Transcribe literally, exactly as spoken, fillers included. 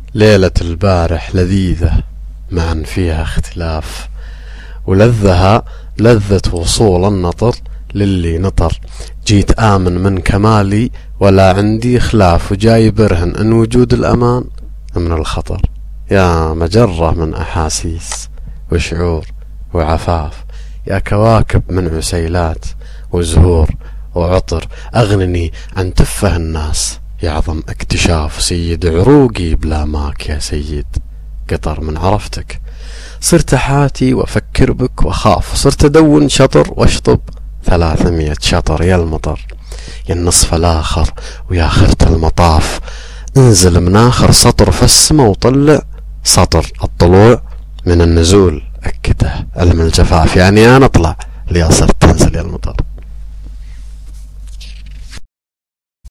ليلة البارح لذيذة معا فيها اختلاف، ولذها لذة وصول النطر للي نطر. جيت آمن من كمالي ولا عندي خلاف، وجاي برهن ان وجود الأمان من الخطر. يا مجرة من أحاسيس وشعور وعفاف، يا كواكب من عسيلات وزهور وعطر، أغنني عن تفه الناس يعظم اكتشاف. سيد عروقي بلا ماك يا سيد قطر من عرفتك، صرت حاتي وافكر بك وخاف، صرت ادون شطر واشطب ثلاثمية شطر. يا المطر يا النصف الاخر ويا خرة المطاف، انزل من اخر سطر في السما وطلع سطر الطلوع من النزول، اكده علم الجفاف. يعني انا اطلع ليا صرت تنزل يا المطر.